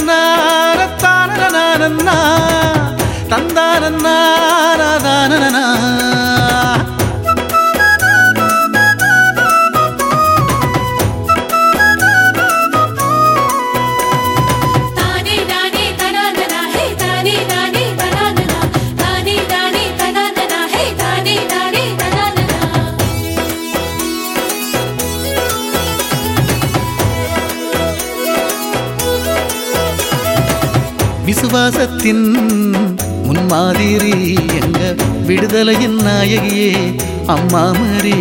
தந்தானன்னா தந்தானன்னா விசுவாசத்தின் முன்மாதிரி எங்க விடுதலையின் நாயகியே அம்மா மரி.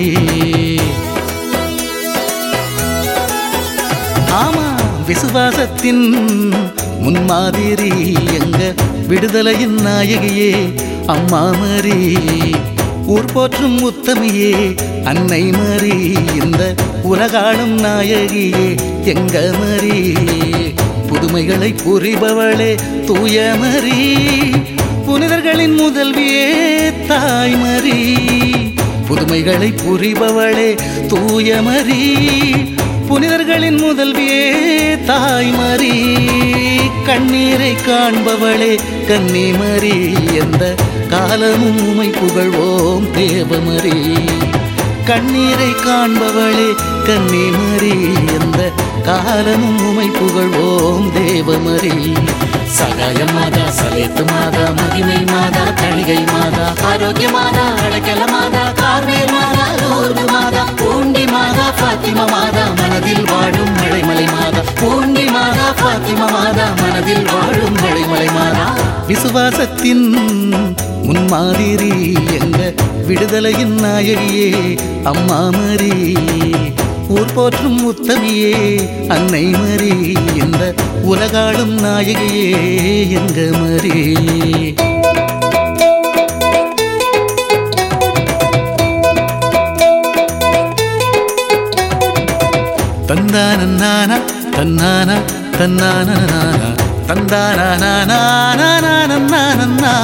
ஆமா, விசுவாசத்தின் முன்மாதிரி எங்க விடுதலையின் நாயகியே அம்மா மரி. ஊர் போற்றும் உத்தமியே அன்னை மரி. இந்த உலகாளும் நாயகியே எங்க மரி. புதுமைகளை புரிபவளே தூய மரி. புனிதர்களின் முதல்வியே தாய் மரி. புதுமைகளை புரிபவளே தூய மரி. புனிதர்களின் முதல்வியே தாய் மரி. கண்ணீரை காண்பவளே கன்னி மரி. எந்த காலமும் உமை புகழ்வோம் தேவமரி. கண்ணீரை காண்பவளே கன்னி மரி. எந்த காலமும் உமை புகழ்வோம் தேவமரி. சகாய மாதா, சலேத்து மாதா, மகிமை மாதா, கணிகை மாதா, ஆரோக்கிய மாதா, அடைக்கல மாதா, கார்மேல் மாதா, லூர்து மாதா, பூண்டி மாதா, பாத்திமா மாதா, மனதில் வாழும் மழைமலை மாதா. பூண்டி மாதா, பாத்திமா மாதா, மனதில் வாழும் மழைமலை மாதா. விசுவாசத்தின் முன்மாதிரி எங்க விடுதலையின் நாயகியே அம்மா மரி. ஊர் போற்றும் உத்தமியே அன்னை மரி. இந்த உலகாளும் நாயகியே எங்க மரி. தந்தானன்னா தன்னானா தன்னானா தந்தானா.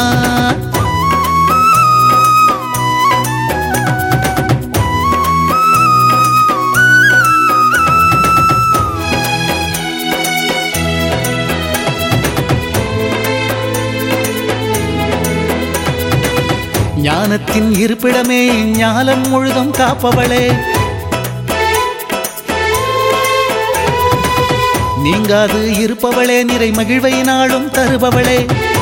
ஞானத்தின் இருப்பிடமே ஞாலம் முழுதும் காப்பவளே. நீங்காது இருப்பவளே நிறை மகிழ்வை நாளும் தருபவளே.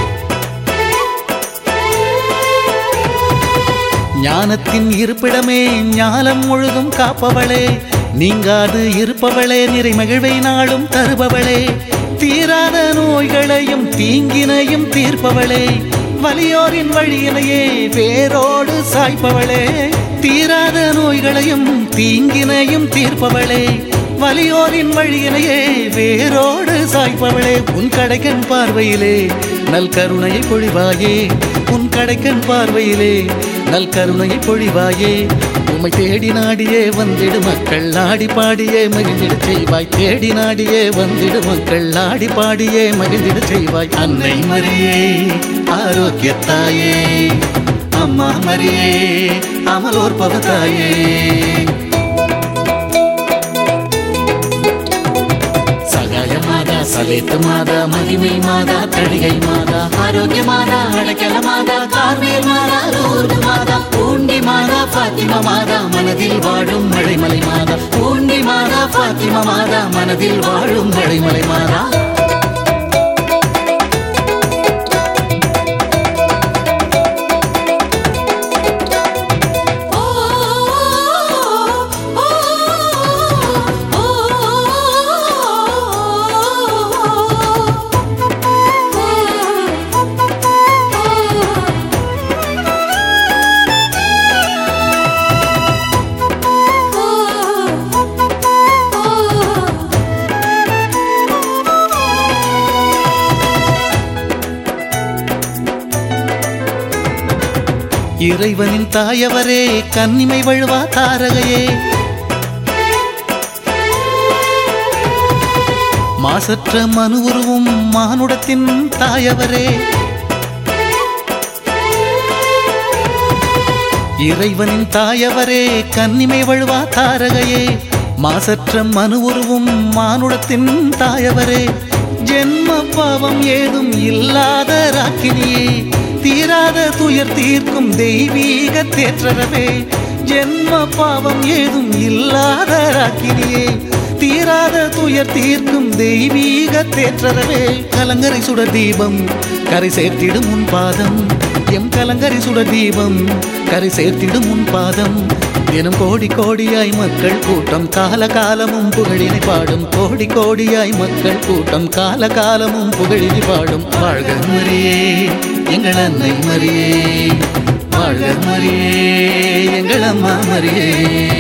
ஞானத்தின் இருப்பிடமே ஞாலம் முழுதும் காப்பவளே. நீங்காது இருப்பவளே நிறை மகிழ்வை நாளும் தருபவளே. தீராத நோய்களையும் தீங்கினையும் தீர்ப்பவளே. வலியோரின் வழியினையே வேரோடு சாய்ப்பவளே. தீராத நோய்களையும் தீங்கினையும் தீர்ப்பவளே. வலியோரின் வழியினையே வேரோடு சாய்ப்பவளே. உன் கடைக்கண் பார்வையிலே நல் கருணையை பொழிவாயே. உன் கடைக்கண் பார்வையிலே நல் கருணையை பொழிவாயே. உம்மை தேடி நாடியே வந்திடு மக்கள் ஆடி பாடியே மகிழ்ந்திட செய்வாய். தேடி நாடியே வந்திடு மக்கள் ஆடி பாடியே மகிழ்ந்திட செய்வாய். அன்னை மரியே ஆரோக்கியத்தாயே அம்மா மரியே அமலோர் பவதாயே. சலேத்து மாதா, மகிமை மாதா, கணிகை மாதா, ஆரோக்கிய மாதா, அடைக்கல மாதா, கார்மேல் மாதா, லூர்து மாதா, பூண்டி மாதா, பாத்திமா மாதா, மனதில் வாழும் மழைமலை மாதா. பூண்டி மாதா, பாத்திமா மாதா, மனதில் வாழும் மழைமலை மாதா. இறைவனின் தாயவரே கன்னிமை வழுவா தாரகையே. மாசற்ற மனு உருவும் மானுடத்தின் தாயவரே. இறைவனின் தாயவரே கன்னிமை வழுவா தாரகையே. மாசற்ற மனு உருவும் மானுடத்தின் தாயவரே. ஜென்ம பாவம் ஏதும் இல்லாத ராக்கினியே, தீராத துயர் தீர்க்கும் தெய்வீக தேற்றரவே. ஜென்ம பாவம் ஏதும் இல்லாத ராக்கினியே, தீராத துயர் தீர்க்கும் தெய்வீக தேற்றரவே. கலங்கரை சுடர் தீபம் கரை சேர்த்திடும் உன் பாதம், எம் கலங்கரை சுடர் தீபம் கரை சேர்த்திடும் உன் பாதம். தினம் கோடி கோடியாய் மக்கள் கூட்டம் காலகாலமும் புகழினை பாடும், கோடி கோடியாய் மக்கள் கூட்டம் காலகாலமும் புகழினை பாடும். வாழ்க மரியே எங்கள் அன்னை மரியே, வாழ்க மரியே எங்கள் அம்மா மரியே.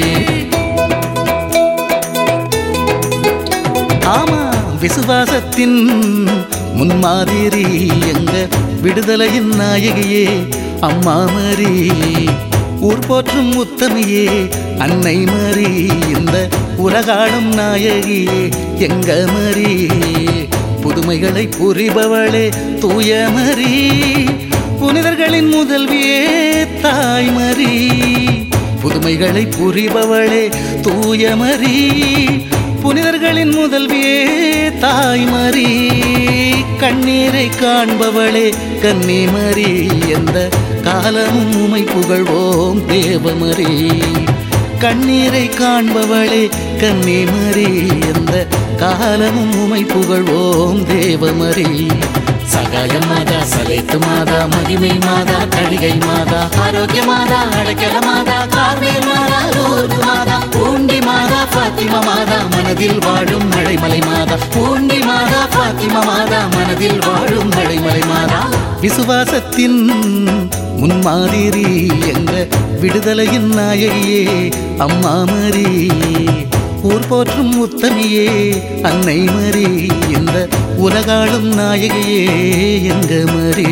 ஆமா, விசுவாசத்தின் முன்மாதிரி எங்க விடுதலையின் நாயகியே அம்மா மரி. ஊர் போற்றும் உத்தமியே அன்னை மரி, இந்த உலகாடும் நாயகியே எங்க மரி. புதுமைகளை புரிபவளே தூய மரி, புனிதர்களின் முதல்வியே தாய் மரி. புதுமைகளை புரிபவளே தூய மரி, புனிதர்களின் முதல்வியே தாய் மரி. கண்ணீரை காண்பவளே கன்னி மரி, எந்த காலமும் உமை புகழ்வோம் தேவமரி. கண்ணீரை காண்பவளே கன்னி மரி, எந்த காலமும் உமை புகழ்வோம் தேவமரி. சகாய மாதா, சலேத்து மாதா, மகிமை மாதா, கடிகை மாதா, ஆரோக்கிய மாதா, அடைக்கல மாதா, கார்மேல் மாதா, லூர்து மாதா, பூண்டி மாதா, பாத்திமா மாதா, மனதில் வாழும் மழைமலை மாதா, பூண்டி மாதா, பாத்திமா மாதா, மனதில் வாழும் மழைமலை மாதா. விசுவாசத்தின் முன்மாதிரி எங்க விடுதலையின் நாயகியே அம்மா மரி. ஊர் போற்றும் உத்தமியே அன்னை மரி, இந்த உலகாளும் நாயகியே எங்க மரி.